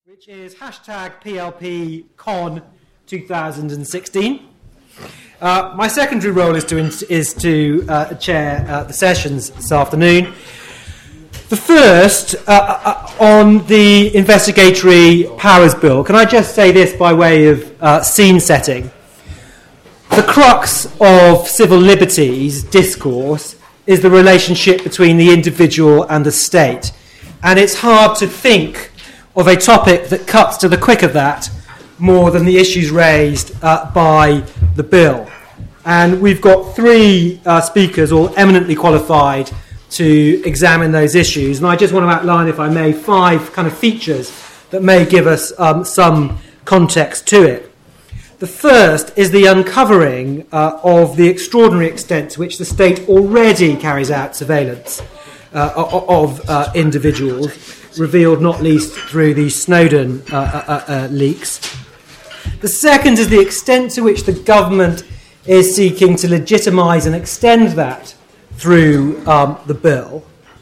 which is hashtag PLPCon 2016. My secondary role is to chair the sessions this afternoon. The first on the Investigatory Powers Bill. Can I just say this by way of scene setting? The crux of civil liberties discourse is the relationship between the individual and the state. And it's hard to think of a topic that cuts to the quick of that more than the issues raised by the bill. And we've got three speakers, all eminently qualified to examine those issues. And I just want to outline, if I may, five kind of features that may give us some context to it. The first is the uncovering of the extraordinary extent to which the state already carries out surveillance of individuals, revealed not least through the Snowden leaks. The second is the extent to which the government is seeking to legitimise and extend that through the bill.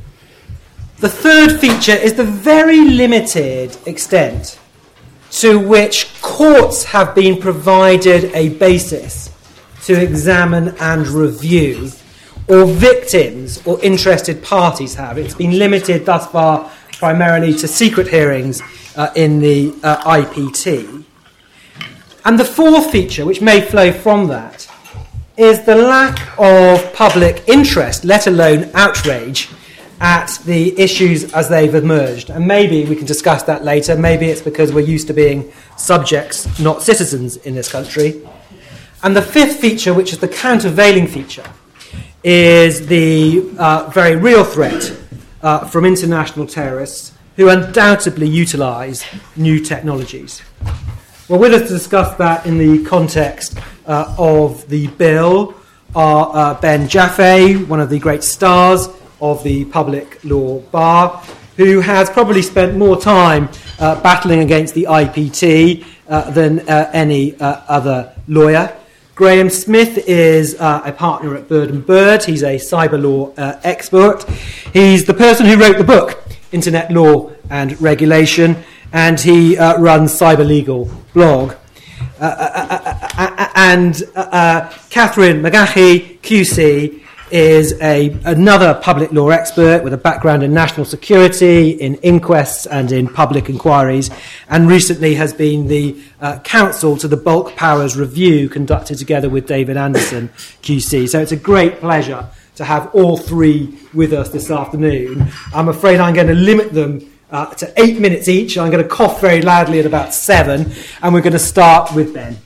The third feature is the very limited extent to which courts have been provided a basis to examine and review, or victims or interested parties have. It's been limited thus far primarily to secret hearings in the IPT. And the fourth feature, which may flow from that, is the lack of public interest, let alone outrage, at the issues as they've emerged. And maybe we can discuss that later. Maybe it's because we're used to being subjects, not citizens in this country. And the fifth feature, which is the countervailing feature, is the very real threat from international terrorists who undoubtedly utilise new technologies. Well, with us to discuss that in the context of the bill are Ben Jaffe, one of the great stars of the public law bar, who has probably spent more time battling against the IPT than any other lawyer. Graham Smith is a partner at Bird & Bird. He's a cyber law expert. He's the person who wrote the book, Internet Law and Regulation, and he runs Cyber Legal blog. And Catherine McGahey, QC, is another public law expert with a background in national security, in inquests and in public inquiries, and recently has been the counsel to the Bulk Powers Review conducted together with David Anderson, QC. So it's a great pleasure to have all three with us this afternoon. I'm afraid I'm going to limit them to 8 minutes each. I'm going to cough very loudly at about 7, and we're going to start with Ben.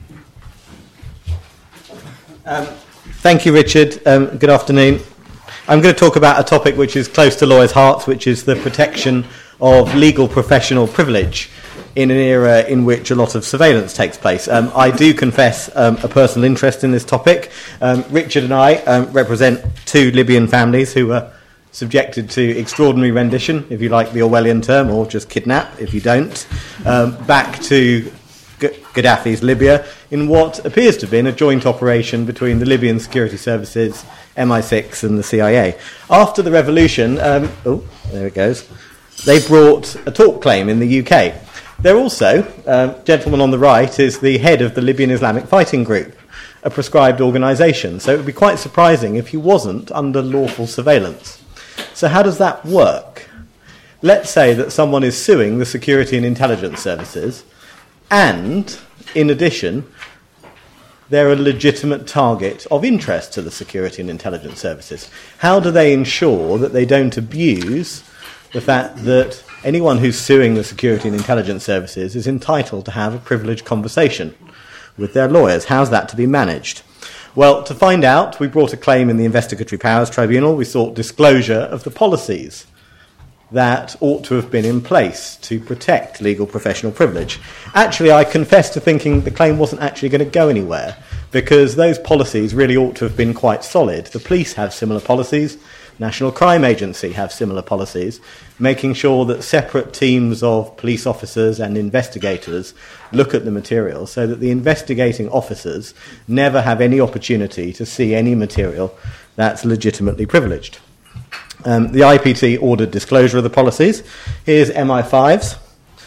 Thank you, Richard. Good afternoon. I'm going to talk about a topic which is close to lawyers' hearts, which is the protection of legal professional privilege in an era in which a lot of surveillance takes place. I do confess a personal interest in this topic. Richard and I represent two Libyan families who were subjected to extraordinary rendition, if you like the Orwellian term, or just kidnap, if you don't, back to Gaddafi's Libya in what appears to have been a joint operation between the Libyan security services, MI6 and the CIA. After the revolution, there it goes, they brought a tort claim in the UK. They're also, gentleman on the right is the head of the Libyan Islamic Fighting Group, a proscribed organisation. So it would be quite surprising if he wasn't under lawful surveillance. So how does that work? Let's say that someone is suing the security and intelligence services, and, in addition, they're a legitimate target of interest to the security and intelligence services. How do they ensure that they don't abuse the fact that anyone who's suing the security and intelligence services is entitled to have a privileged conversation with their lawyers? How's that to be managed? Well, to find out, we brought a claim in the Investigatory Powers Tribunal. We sought disclosure of the policies that ought to have been in place to protect legal professional privilege. Actually, I confess to thinking the claim wasn't actually going to go anywhere, because those policies really ought to have been quite solid. The police have similar policies, National Crime Agency have similar policies, making sure that separate teams of police officers and investigators look at the material so that the investigating officers never have any opportunity to see any material that's legitimately privileged. The IPT ordered disclosure of the policies. Here's MI5's.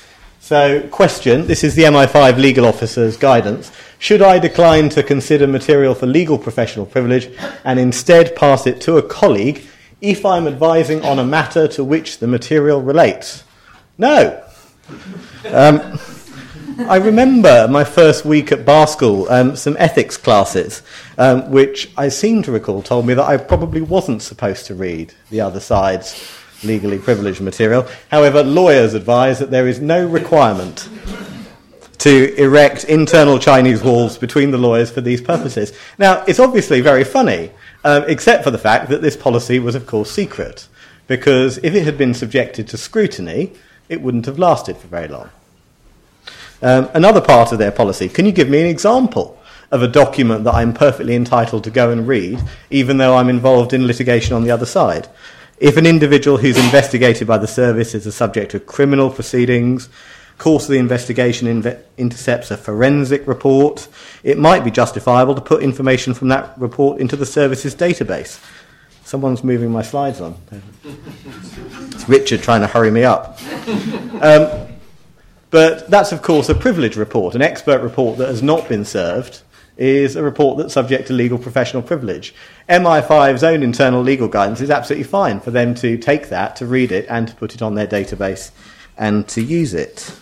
So, question, this is the MI5 legal officer's guidance. Should I decline to consider material for legal professional privilege and instead pass it to a colleague if I'm advising on a matter to which the material relates? No. I remember my first week at bar school, some ethics classes, which I seem to recall told me that I probably wasn't supposed to read the other side's legally privileged material. However, lawyers advise that there is no requirement to erect internal Chinese walls between the lawyers for these purposes. Now, it's obviously very funny, except for the fact that this policy was, of course, secret, because if it had been subjected to scrutiny, it wouldn't have lasted for very long. Another part of their policy, can you give me an example of a document that I'm perfectly entitled to go and read, even though I'm involved in litigation on the other side? If an individual who's investigated by the service is the subject of criminal proceedings, course of the investigation intercepts a forensic report, it might be justifiable to put information from that report into the service's database. Someone's moving my slides on. It's Richard trying to hurry me up. But that's, of course, a privilege report. An expert report that has not been served is a report that's subject to legal professional privilege. MI5's own internal legal guidance is absolutely fine for them to take that, to read it, and to put it on their database and to use it.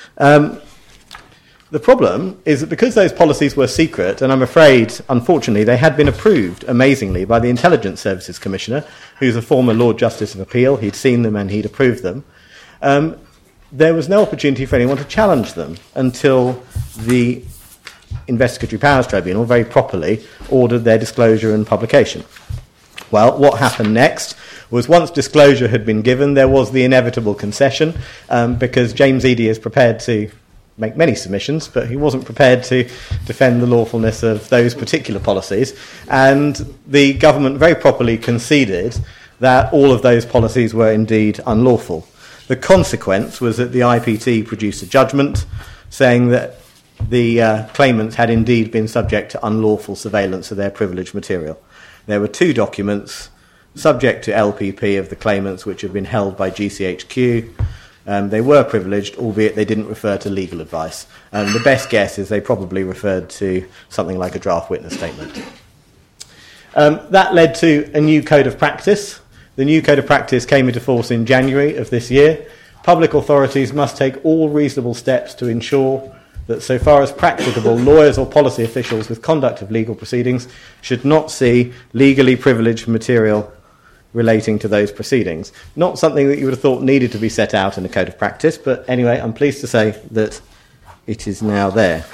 The problem is that because those policies were secret, and I'm afraid, unfortunately, they had been approved, amazingly, by the Intelligence Services Commissioner, who's a former Lord Justice of Appeal. He'd seen them and he'd approved them. There was no opportunity for anyone to challenge them until the Investigatory Powers Tribunal very properly ordered their disclosure and publication. Well, what happened next was once disclosure had been given, there was the inevitable concession, because James Eadie is prepared to make many submissions, but he wasn't prepared to defend the lawfulness of those particular policies, and the government very properly conceded that all of those policies were indeed unlawful. The consequence was that the IPT produced a judgment saying that the claimants had indeed been subject to unlawful surveillance of their privileged material. There were two documents subject to LPP of the claimants which had been held by GCHQ. They were privileged, albeit they didn't refer to legal advice. The best guess is they probably referred to something like a draft witness statement. That led to a new code of practice. The new code of practice came into force in January of this year. Public authorities must take all reasonable steps to ensure that so far as practicable, lawyers or policy officials with conduct of legal proceedings should not see legally privileged material relating to those proceedings. Not something that you would have thought needed to be set out in the code of practice, but anyway, I'm pleased to say that it is now there.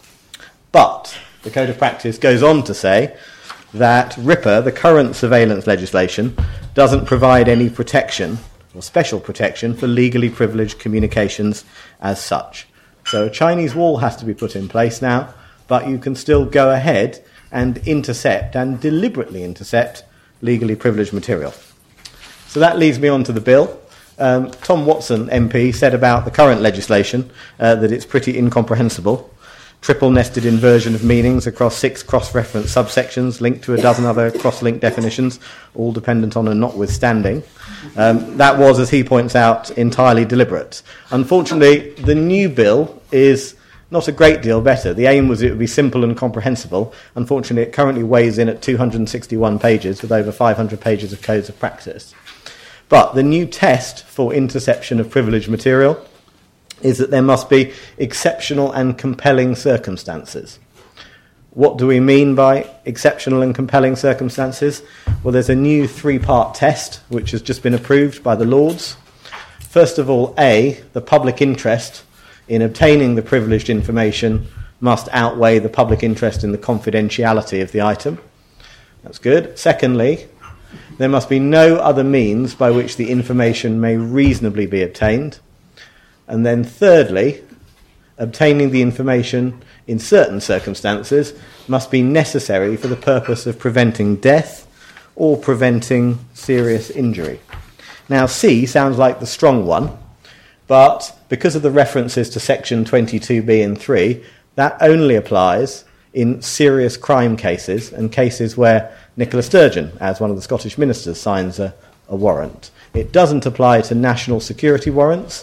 But the code of practice goes on to say that RIPA, the current surveillance legislation, doesn't provide any protection or special protection for legally privileged communications as such. So a Chinese wall has to be put in place now, but you can still go ahead and intercept and deliberately intercept legally privileged material. So that leads me on to the bill. Tom Watson, MP, said about the current legislation that it's pretty incomprehensible. Triple-nested inversion of meanings across 6 cross-reference subsections linked to a dozen other cross-linked definitions, all dependent on a notwithstanding. That was, as he points out, entirely deliberate. Unfortunately, the new bill is not a great deal better. The aim was it would be simple and comprehensible. Unfortunately, it currently weighs in at 261 pages with over 500 pages of codes of practice. But the new test for interception of privileged material is that there must be exceptional and compelling circumstances. What do we mean by exceptional and compelling circumstances? Well, there's a new 3-part test which has just been approved by the Lords. First of all, A, the public interest in obtaining the privileged information must outweigh the public interest in the confidentiality of the item. That's good. Secondly, there must be no other means by which the information may reasonably be obtained. And then thirdly, obtaining the information in certain circumstances must be necessary for the purpose of preventing death or preventing serious injury. Now, C sounds like the strong one, but because of the references to section 22b and 3, that only applies in serious crime cases and cases where Nicola Sturgeon, as one of the Scottish ministers, signs a warrant. It doesn't apply to national security warrants,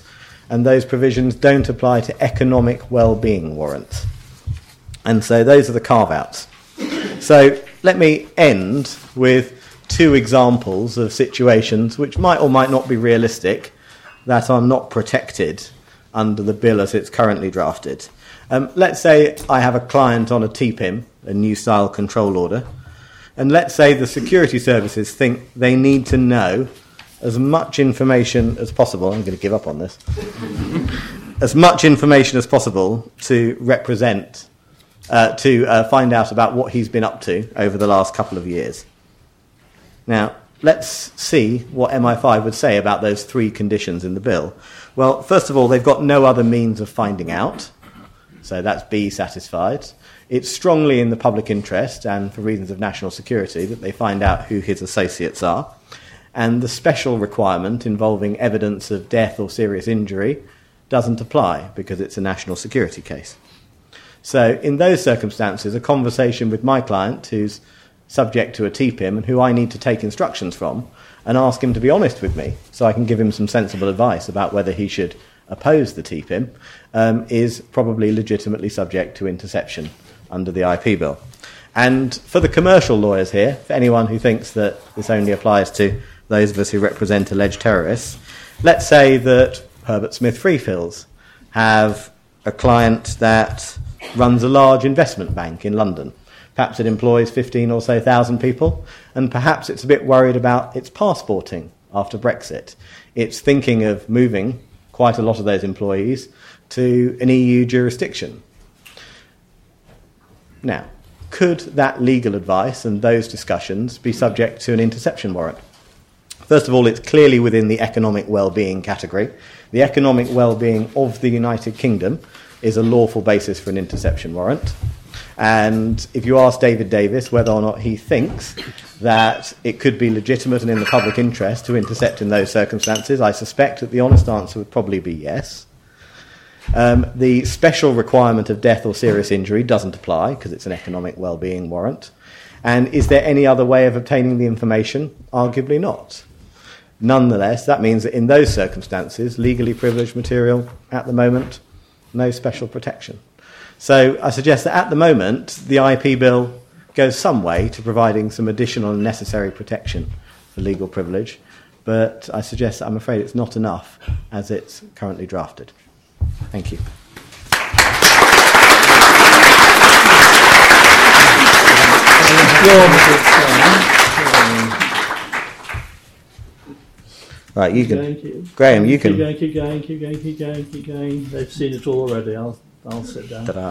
and those provisions don't apply to economic well-being warrants. And so those are the carve-outs. So let me end with 2 examples of situations which might or might not be realistic that are not protected under the bill as it's currently drafted. Let's say I have a client on a TPIM, a new style control order, and let's say the security services think they need to know as much information as possible. I'm going to give up on this. As much information as possible to represent, to find out about what he's been up to over the last couple of years. Now, let's see what MI5 would say about those 3 conditions in the bill. Well, first of all, they've got no other means of finding out, so that's B satisfied. It's strongly in the public interest and for reasons of national security that they find out who his associates are. And the special requirement involving evidence of death or serious injury doesn't apply because it's a national security case. So in those circumstances, a conversation with my client who's subject to a TPIM and who I need to take instructions from and ask him to be honest with me so I can give him some sensible advice about whether he should oppose the TPIM is probably legitimately subject to interception under the IP bill. And for the commercial lawyers here, for anyone who thinks that this only applies to those of us who represent alleged terrorists, let's say that Herbert Smith Freefields have a client that runs a large investment bank in London. Perhaps it employs 15 or so thousand people, and perhaps it's a bit worried about its passporting after Brexit. It's thinking of moving quite a lot of those employees to an EU jurisdiction. Now, could that legal advice and those discussions be subject to an interception warrant? First of all, it's clearly within the economic well-being category. The economic well-being of the United Kingdom is a lawful basis for an interception warrant. And if you ask David Davis whether or not he thinks that it could be legitimate and in the public interest to intercept in those circumstances, I suspect that the honest answer would probably be yes. The special requirement of death or serious injury doesn't apply because it's an economic well-being warrant. And is there any other way of obtaining the information? Arguably not. Nonetheless, that means that in those circumstances, legally privileged material at the moment, no special protection. So I suggest that at the moment, the IP bill goes some way to providing some additional and necessary protection for legal privilege, but I suggest that I'm afraid it's not enough as it's currently drafted. Thank you. Right, you can. Graham, you can. Keep going. They've seen it all already. I'll sit down. Ta-da.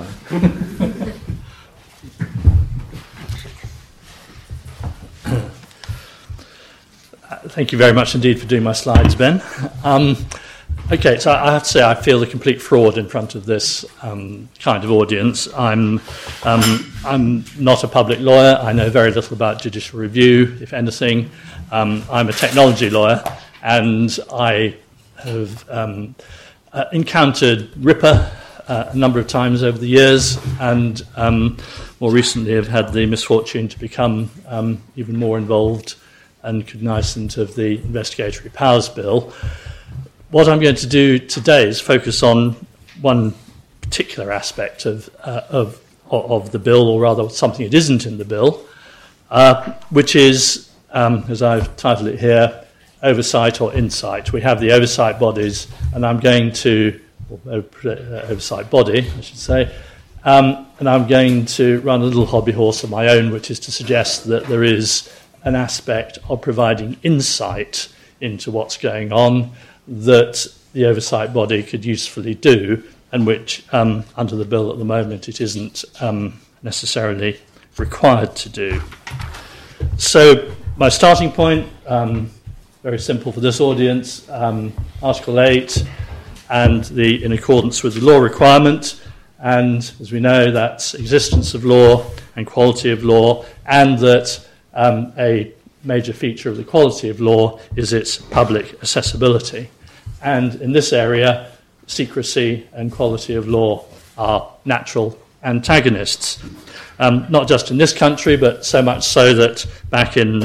Thank you very much indeed for doing my slides, Ben. Okay, so I have to say I feel a complete fraud in front of this kind of audience. I'm not a public lawyer. I know very little about judicial review, if anything. I'm a technology lawyer, and I have encountered RIPA a number of times over the years, and more recently have had the misfortune to become even more involved and cognizant of the Investigatory Powers Bill. What I'm going to do today is focus on one particular aspect of the bill, or rather something that isn't in the bill, which is, as I've titled it here, oversight or insight. We have the oversight bodies, and I'm going to, oversight body, I should say, and I'm going to run a little hobby horse of my own, which is to suggest that there is an aspect of providing insight into what's going on that the oversight body could usefully do, and which, under the bill at the moment, it isn't necessarily required to do. So my starting point, very simple for this audience, Article 8, and in accordance with the law requirement, and as we know, that's existence of law and quality of law, and that a major feature of the quality of law is its public accessibility. And in this area, secrecy and quality of law are natural antagonists. Not just in this country, but so much so that back in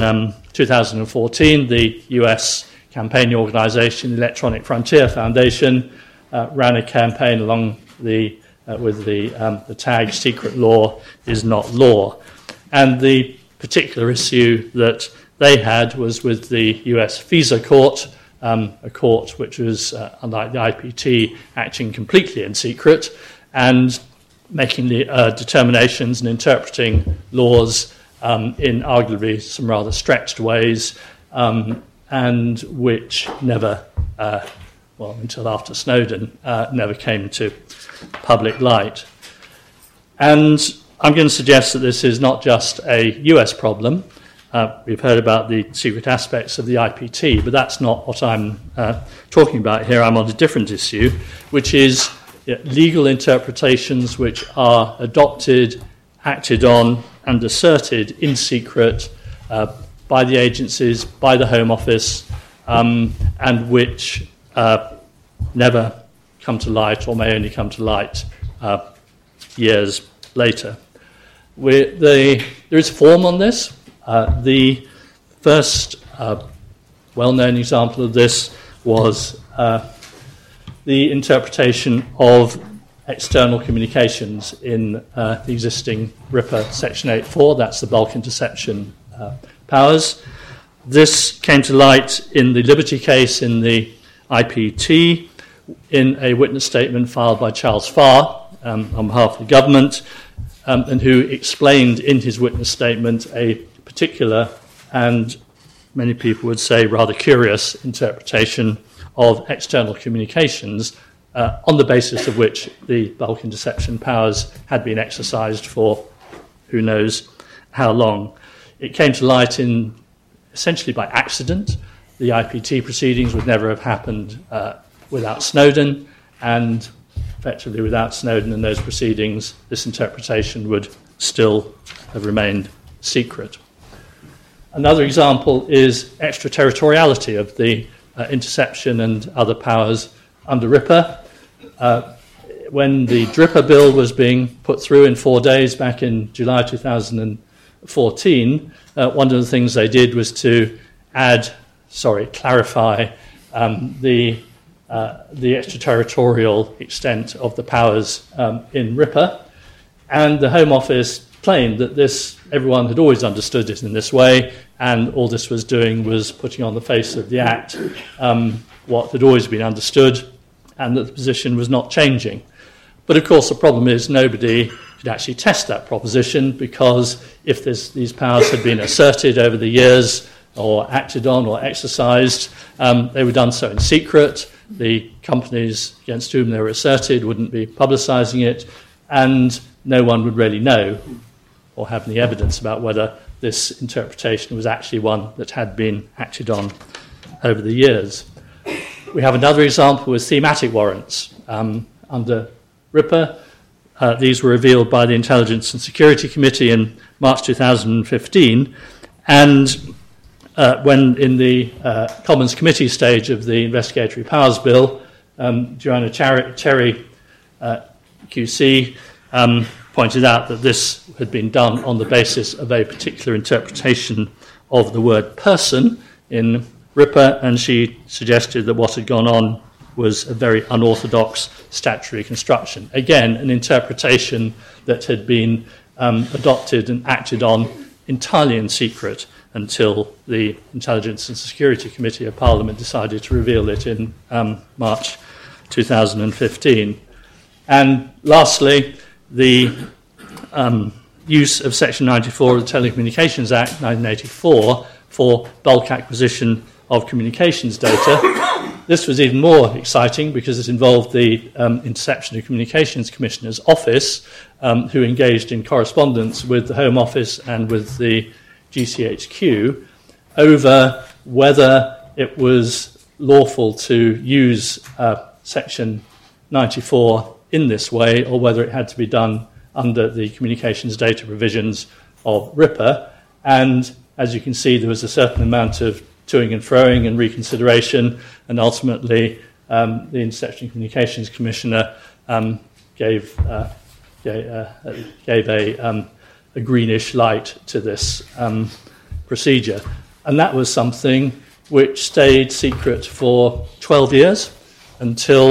2014, the US campaign organization, the Electronic Frontier Foundation, ran a campaign along with the tag "Secret Law is not law," and the particular issue that they had was with the US FISA court, a court which was, unlike the IPT, acting completely in secret and making the determinations and interpreting laws in arguably some rather stretched ways, and which never, until after Snowden, never came to public light. And I'm going to suggest that this is not just a US problem. We've heard about the secret aspects of the IPT, but that's not what I'm talking about here. I'm on a different issue, which is legal interpretations which are adopted, acted on, and asserted in secret by the agencies, by the Home Office, and which never come to light, or may only come to light years later. There is a form on this. The first well-known example of this was the interpretation of external communications in the existing RIPA Section 8.4, that's the bulk interception powers. This came to light in the Liberty case in the IPT in a witness statement filed by Charles Farr on behalf of the government, and who explained in his witness statement a particular and many people would say rather curious interpretation of external communications on the basis of which the bulk interception powers had been exercised for who knows how long. It came to light essentially by accident. The IPT proceedings would never have happened without Snowden, and effectively without Snowden and those proceedings, this interpretation would still have remained secret. Another example is extraterritoriality of the interception and other powers under RIPA. When the DRIPA bill was being put through in 4 days back in July 2014, one of the things they did was to clarify the extraterritorial extent of the powers in RIPA, and the Home Office claimed that everyone had always understood it in this way, and all this was doing was putting on the face of the Act what had always been understood, and that the position was not changing. But of course the problem is nobody could actually test that proposition, because if these powers had been asserted over the years or acted on or exercised, they were done so in secret. The companies against whom they were asserted wouldn't be publicising it, and no one would really know or have any evidence about whether this interpretation was actually one that had been acted on over the years. We have another example with thematic warrants. Under RIPA, these were revealed by the Intelligence and Security Committee in March 2015, and when in the Commons Committee stage of the Investigatory Powers Bill, Joanna Cherry, QC, pointed out that this had been done on the basis of a particular interpretation of the word person in RIPA, and she suggested that what had gone on was a very unorthodox statutory construction. Again, an interpretation that had been adopted and acted on entirely in secret until the Intelligence and Security Committee of Parliament decided to reveal it in March 2015. And lastly, the use of Section 94 of the Telecommunications Act 1984 for bulk acquisition of communications data. This was even more exciting because it involved the Interception and Communications Commissioner's Office, who engaged in correspondence with the Home Office and with the GCHQ over whether it was lawful to use Section 94 in this way, or whether it had to be done under the communications data provisions of RIPA. And as you can see, there was a certain amount of toing and froing and reconsideration, and ultimately the Interception and Communications Commissioner gave a greenish light to this procedure. And that was something which stayed secret for 12 years until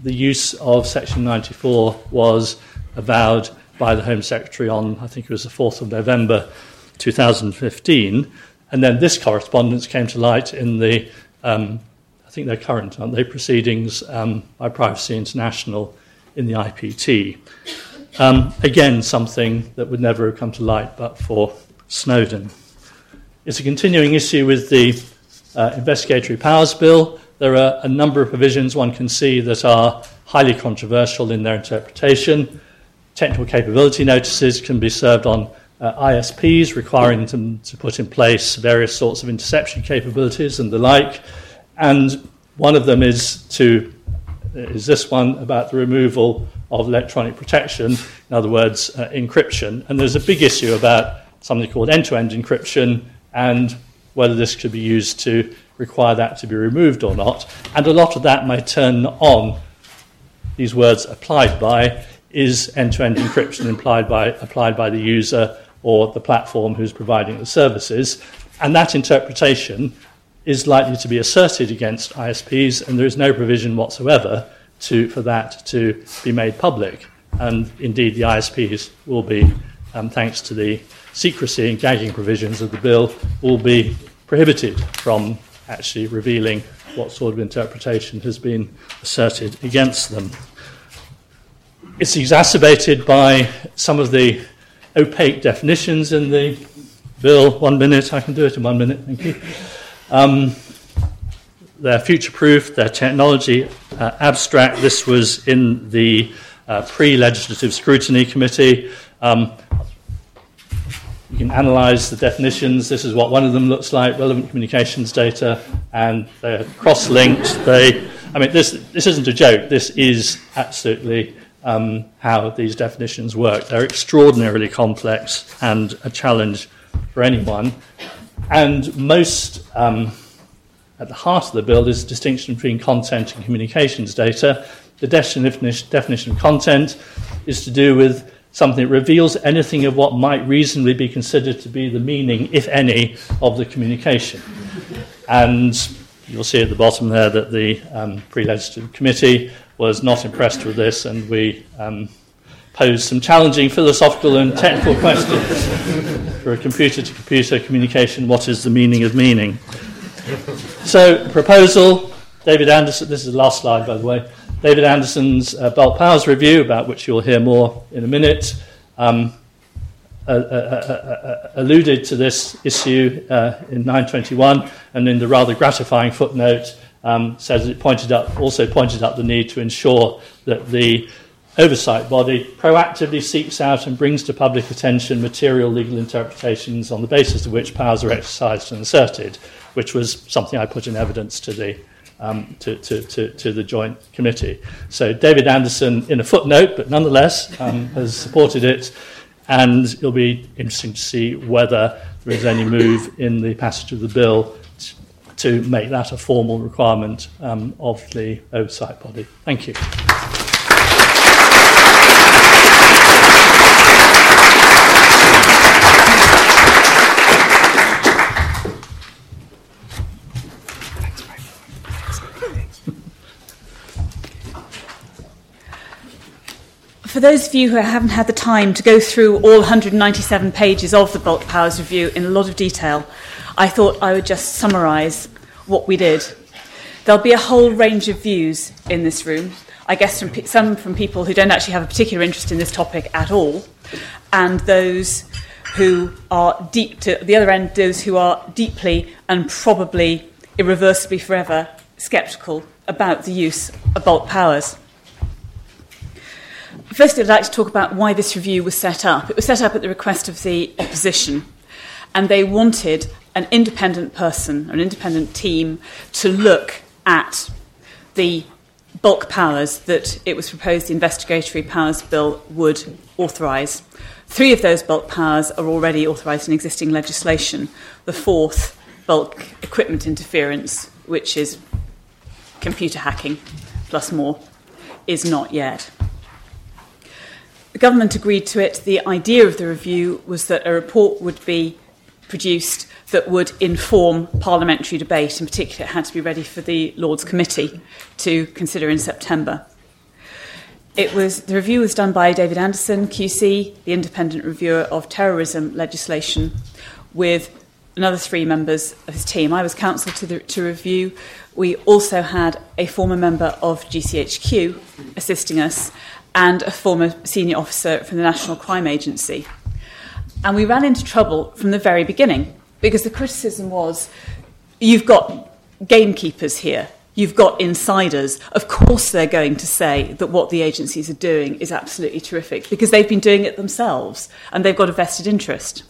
the use of Section 94 was avowed by the Home Secretary on, I think it was the 4th of November 2015, and then this correspondence came to light in the, I think they're current, aren't they, proceedings by Privacy International in the IPT. Again, something that would never have come to light but for Snowden. It's a continuing issue with the Investigatory Powers Bill. There are a number of provisions one can see that are highly controversial in their interpretation. Technical capability notices can be served on ISPs, requiring them to put in place various sorts of interception capabilities and the like. And one of them is this one about the removal of electronic protection, in other words, encryption. And there's a big issue about something called end-to-end encryption and whether this could be used to require that to be removed or not. And a lot of that may turn on these words applied by, is end-to-end encryption applied by the user or the platform who's providing the services. And that interpretation is likely to be asserted against ISPs, and there is no provision whatsoever for that to be made public. And indeed, the ISPs will be, thanks to the secrecy and gagging provisions of the bill, will be prohibited from actually revealing what sort of interpretation has been asserted against them. It's exacerbated by some of the opaque definitions in the bill. 1 minute, I can do it in 1 minute, thank you. They're future-proof, they're technology abstract. This was in the pre-legislative scrutiny committee. You can analyse the definitions. This is what one of them looks like, relevant communications data, and they're cross-linked. This isn't a joke. This is absolutely how these definitions work. They're extraordinarily complex and a challenge for anyone. And most, at the heart of the bill, is the distinction between content and communications data. The definition of content is to do with something that reveals anything of what might reasonably be considered to be the meaning, if any, of the communication. And you'll see at the bottom there that the pre-legislative committee was not impressed with this, and we posed some challenging philosophical and technical questions for a computer-to-computer communication. What is the meaning of meaning? So, proposal, David Anderson, this is the last slide, by the way, David Anderson's Bulk Powers Review, about which you'll hear more in a minute, alluded to this issue in 921, and in the rather gratifying footnote says it also pointed out the need to ensure that the oversight body proactively seeks out and brings to public attention material legal interpretations on the basis of which powers are exercised and asserted, which was something I put in evidence to the joint committee. So David Anderson, in a footnote, but nonetheless, has supported it, and it'll be interesting to see whether there is any move in the passage of the bill to make that a formal requirement of the oversight body. Thank you. For those of you who haven't had the time to go through all 197 pages of the Bulk Powers Review in a lot of detail, I thought I would just summarise what we did. There'll be a whole range of views in this room, I guess some from people who don't actually have a particular interest in this topic at all, and those who are the other end, those who are deeply and probably irreversibly forever sceptical about the use of bulk powers. Firstly, I'd like to talk about why this review was set up. It was set up at the request of the opposition, and they wanted an independent person, an independent team, to look at the bulk powers that it was proposed the Investigatory Powers Bill would authorise. 3 of those bulk powers are already authorised in existing legislation. The 4th, bulk equipment interference, which is computer hacking plus more, is not yet. The government agreed to it. The idea of the review was that a report would be produced that would inform parliamentary debate. In particular, it had to be ready for the Lords Committee to consider in September. The review was done by David Anderson, QC, the independent reviewer of terrorism legislation, with another 3 members of his team. I was counsel to review. We also had a former member of GCHQ assisting us and a former senior officer from the National Crime Agency. And we ran into trouble from the very beginning, because the criticism was, you've got gamekeepers here, you've got insiders. Of course they're going to say that what the agencies are doing is absolutely terrific, because they've been doing it themselves and they've got a vested interest.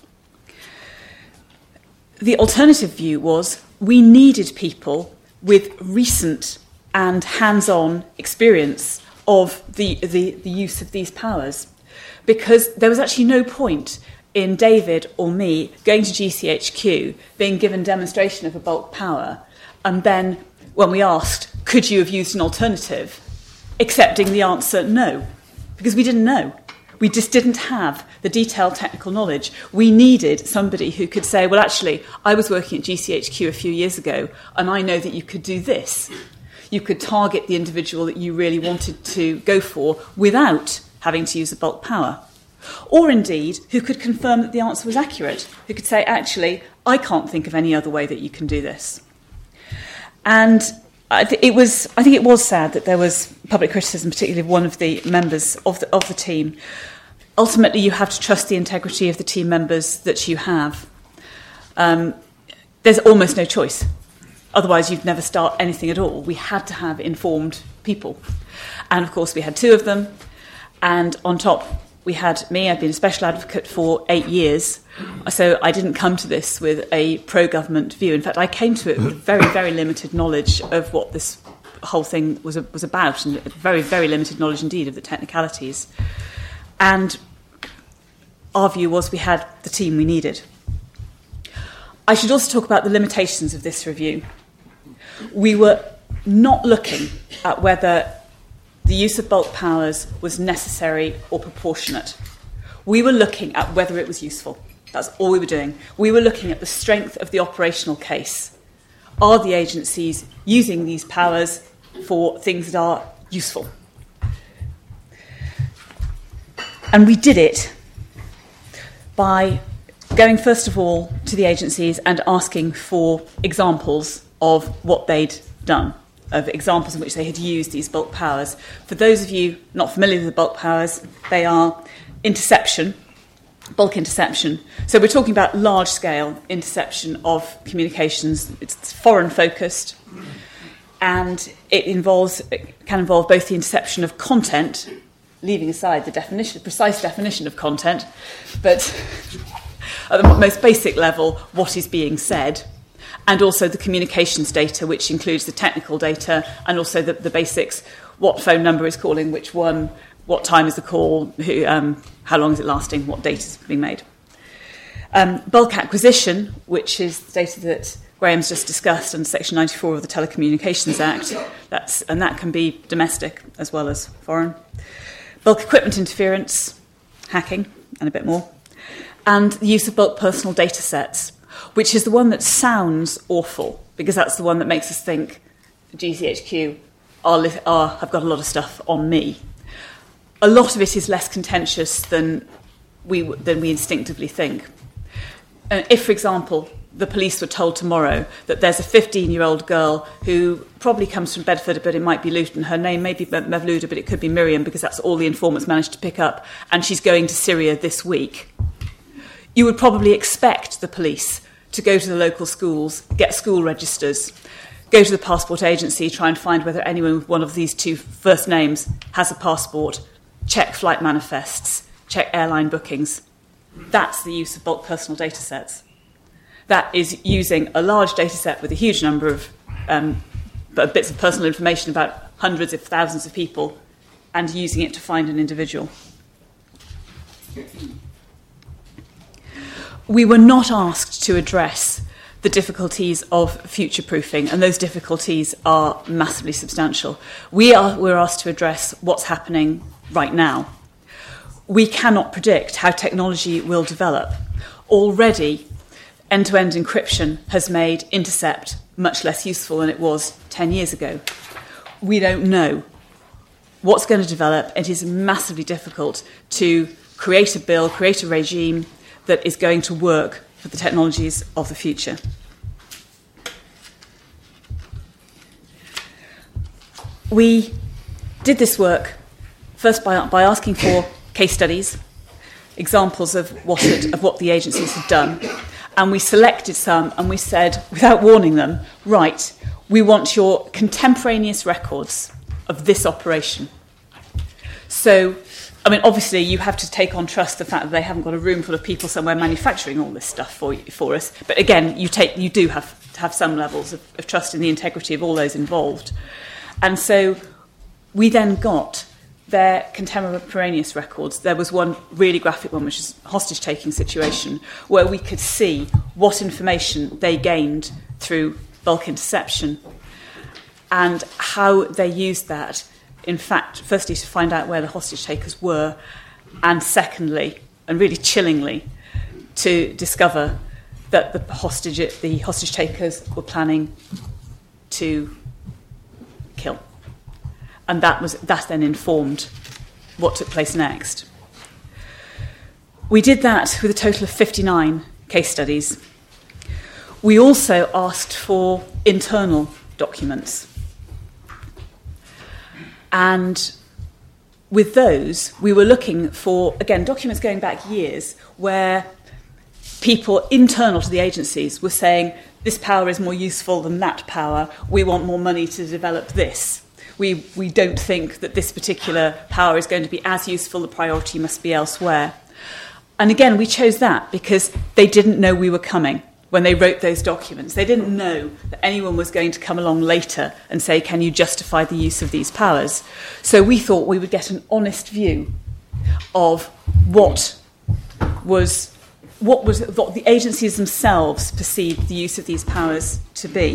The alternative view was we needed people with recent and hands-on experience of the use of these powers, because there was actually no point in David or me going to GCHQ, being given demonstration of a bulk power, and then when we asked, could you have used an alternative, accepting the answer no, because we didn't know. We just didn't have the detailed technical knowledge. We needed somebody who could say, well, actually, I was working at GCHQ a few years ago, and I know that you could do this. You could target the individual that you really wanted to go for without having to use a bulk power. Or indeed, who could confirm that the answer was accurate, who could say, actually, I can't think of any other way that you can do this. And I think it was sad that there was public criticism, particularly of one of the members of the team. Ultimately, you have to trust the integrity of the team members that you have. There's almost no choice. Otherwise, you'd never start anything at all. We had to have informed people. And, of course, we had 2 of them. And on top, we had me. I'd been a special advocate for 8 years. So I didn't come to this with a pro-government view. In fact, I came to it with very, very limited knowledge of what this whole thing was about, and very, very limited knowledge indeed of the technicalities. And our view was we had the team we needed. I should also talk about the limitations of this review. We were not looking at whether the use of bulk powers was necessary or proportionate. We were looking at whether it was useful. That's all we were doing. We were looking at the strength of the operational case. Are the agencies using these powers for things that are useful? And we did it by going, first of all, to the agencies and asking for examples of what they'd done, of examples in which they had used these bulk powers. For those of you not familiar with the bulk powers, they are interception, bulk interception. So we're talking about large-scale interception of communications. It's foreign-focused, and it can involve both the interception of content, leaving aside the precise definition of content, but at the most basic level, what is being said, and also the communications data, which includes the technical data and also the basics, what phone number is calling which one, what time is the call, how long is it lasting, what data is being made. Bulk acquisition, which is the data that Graham's just discussed under Section 94 of the Telecommunications Act, and that can be domestic as well as foreign. Bulk equipment interference, hacking, and a bit more. And the use of bulk personal data sets, which is the one that sounds awful, because that's the one that makes us think GCHQ have got a lot of stuff on me. A lot of it is less contentious than we instinctively think. If, for example, the police were told tomorrow that there's a 15-year-old girl who probably comes from Bedford, but it might be Luton. Her name may be Mevluda, but it could be Miriam, because that's all the informants managed to pick up, and she's going to Syria this week. You would probably expect the police to go to the local schools, get school registers, go to the passport agency, try and find whether anyone with one of these 2 first names has a passport, check flight manifests, check airline bookings. That's the use of bulk personal data sets. That is using a large data set with a huge number of bits of personal information about hundreds of thousands of people and using it to find an individual. We were not asked to address the difficulties of future-proofing, and those difficulties are massively substantial. We're asked to address what's happening right now. We cannot predict how technology will develop. Already, end-to-end encryption has made intercept much less useful than it was 10 years ago. We don't know what's going to develop. It is massively difficult to create a bill, create a regime that is going to work for the technologies of the future. We did this work first by asking for case studies, examples of what the agencies had done, and we selected some and we said, without warning them, right, we want your contemporaneous records of this operation. So, I mean, obviously you have to take on trust the fact that they haven't got a room full of people somewhere manufacturing all this stuff for us. But again, you do have to have some levels of trust in the integrity of all those involved. And so we then got their contemporaneous records. There was one really graphic one, which is a hostage-taking situation, where we could see what information they gained through bulk interception and how they used that, in fact, firstly, to find out where the hostage-takers were, and secondly, and really chillingly, to discover that the hostage-takers were planning to kill. And that then informed what took place next. We did that with a total of 59 case studies. We also asked for internal documents. And with those, we were looking for, again, documents going back years where people internal to the agencies were saying, this power is more useful than that power, we want more money to develop this. We don't think that this particular power is going to be as useful, the priority must be elsewhere. And again, we chose that because they didn't know we were coming when they wrote those documents. They didn't know that anyone was going to come along later and say, can you justify the use of these powers? So we thought we would get an honest view of what the agencies themselves perceived the use of these powers to be.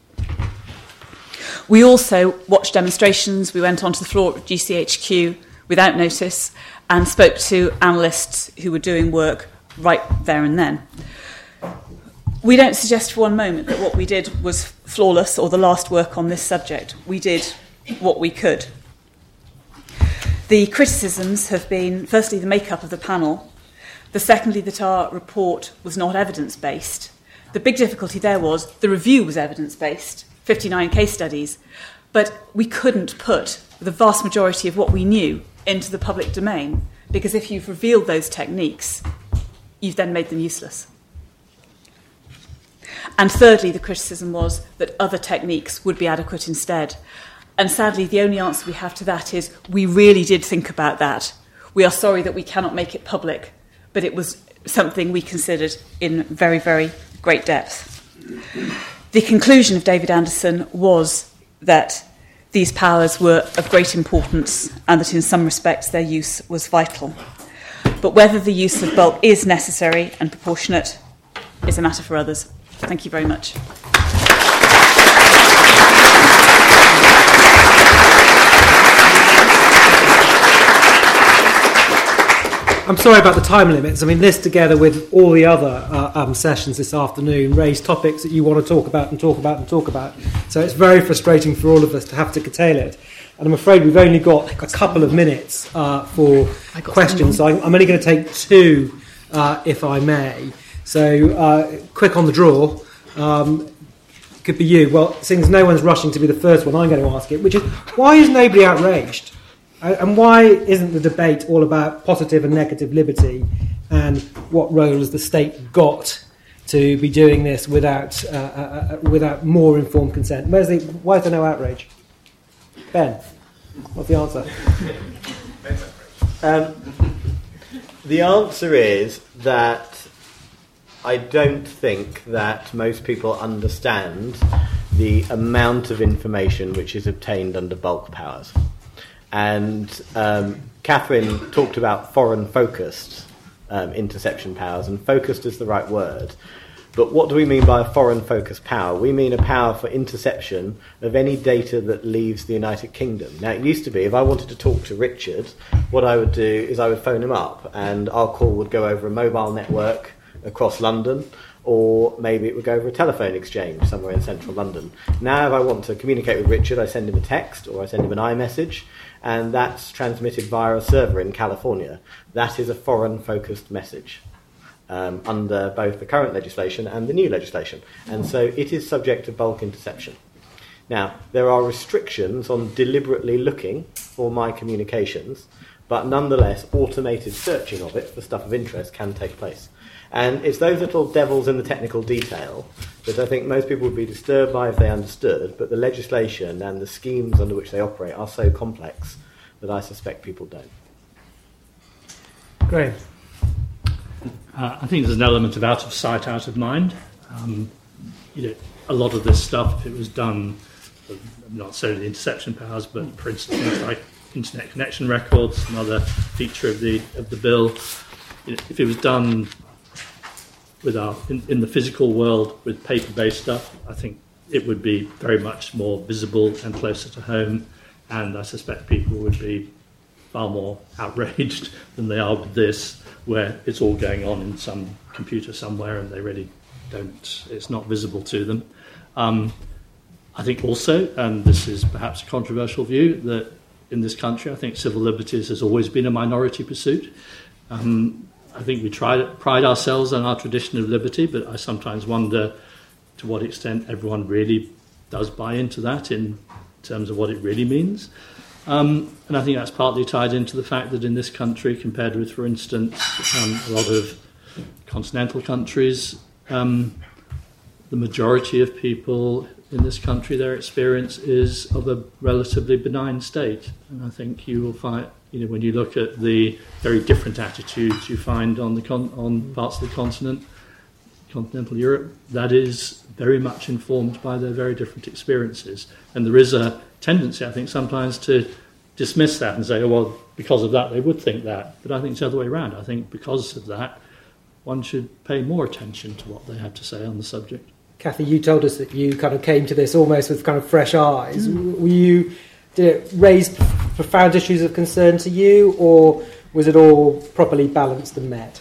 We also watched demonstrations. We went onto the floor at GCHQ without notice and spoke to analysts who were doing work right there and then. We don't suggest for one moment that what we did was flawless or the last work on this subject. We did what we could. The criticisms have been, firstly, the makeup of the panel, secondly, that our report was not evidence-based. The big difficulty there was the review was evidence-based, 59 case studies, but we couldn't put the vast majority of what we knew into the public domain, because if you've revealed those techniques, you've then made them useless. And thirdly, the criticism was that other techniques would be adequate instead. And sadly, the only answer we have to that is we really did think about that. We are sorry that we cannot make it public, but it was something we considered in very, very great depth. The conclusion of David Anderson was that these powers were of great importance and that in some respects their use was vital. But whether the use of bulk is necessary and proportionate is a matter for others. Thank you very much. I'm sorry about the time limits. I mean, this together with all the other sessions this afternoon raise topics that you want to talk about and talk about and talk about. So it's very frustrating for all of us to have to curtail it. And I'm afraid we've only got a couple of minutes for questions. So I'm only going to take two, if I may. So quick on the draw. Could be you. Well, since no one's rushing to be the first one, I'm going to ask it, which is, why is nobody outraged? And why isn't the debate all about positive and negative liberty and what role has the state got to be doing this without more informed consent? Why is there no outrage? Ben, what's the answer? The answer is that I don't think that most people understand the amount of information which is obtained under bulk powers. And Catherine talked about foreign-focused interception powers, and focused is the right word. But what do we mean by a foreign-focused power? We mean a power for interception of any data that leaves the United Kingdom. Now, it used to be, if I wanted to talk to Richard, what I would do is I would phone him up, and our call would go over a mobile network across London, or maybe it would go over a telephone exchange somewhere in central London. Now, if I want to communicate with Richard, I send him a text, or I send him an iMessage, and that's transmitted via a server in California. That is a foreign-focused message under both the current legislation and the new legislation. And so it is subject to bulk interception. Now, there are restrictions on deliberately looking for my communications, but nonetheless, automated searching of it for stuff of interest can take place. And it's those little devils in the technical detail that I think most people would be disturbed by if they understood, but the legislation and the schemes under which they operate are so complex that I suspect people don't. Graham. I think there's an element of out of sight, out of mind. A lot of this stuff, if it was done, not solely the interception powers, but for instance, things like internet connection records, another feature of the bill. If it was done in the physical world with paper-based stuff, I think it would be very much more visible and closer to home, and I suspect people would be far more outraged than they are with this, where it's all going on in some computer somewhere and they really don't, it's not visible to them. I think also, and this is perhaps a controversial view, that in this country I think civil liberties has always been a minority pursuit. I think we pride ourselves on our tradition of liberty, but I sometimes wonder to what extent everyone really does buy into that in terms of what it really means. And I think that's partly tied into the fact that in this country, compared with, for instance, a lot of continental countries, the majority of people in this country, their experience is of a relatively benign state. And I think you will find, when you look at the very different attitudes you find on parts of the continent, continental Europe, that is very much informed by their very different experiences. And there is a tendency, I think, sometimes to dismiss that and say, oh, well, because of that, they would think that. But I think it's the other way around. I think because of that, one should pay more attention to what they have to say on the subject. Kathy, you told us that you kind of came to this almost with kind of fresh eyes. Did it raise profound issues of concern to you, or was it all properly balanced and met?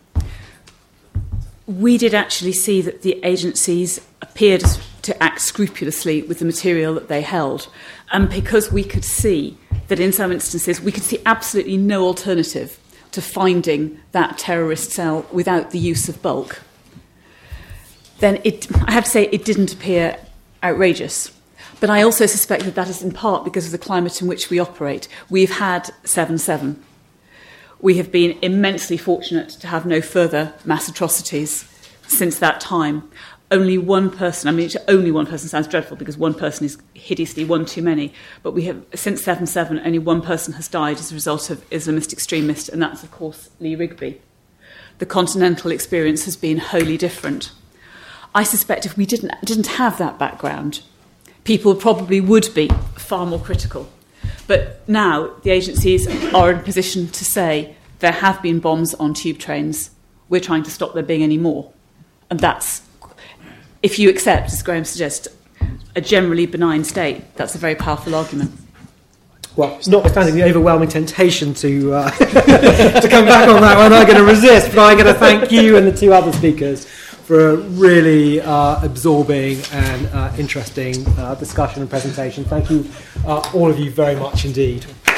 We did actually see that the agencies appeared to act scrupulously with the material that they held. And because we could see that in some instances we could see absolutely no alternative to finding that terrorist cell without the use of bulk, then I have to say it didn't appear outrageous. But I also suspect that that is in part because of the climate in which we operate. We've had 7/7. We have been immensely fortunate to have no further mass atrocities since that time. Only one person sounds dreadful because one person is hideously one too many, but we have, since 7/7, only one person has died as a result of Islamist extremists, and that's, of course, Lee Rigby. The continental experience has been wholly different. I suspect if we didn't have that background, people probably would be far more critical. But now the agencies are in a position to say there have been bombs on tube trains. We're trying to stop there being any more. And that's, if you accept, as Graham suggests, a generally benign state, that's a very powerful argument. Well, notwithstanding the overwhelming temptation to to come back on that one, I'm going to resist, but I'm going to thank you and the two other speakers for a really absorbing and interesting discussion and presentation. Thank you, all of you, very much indeed.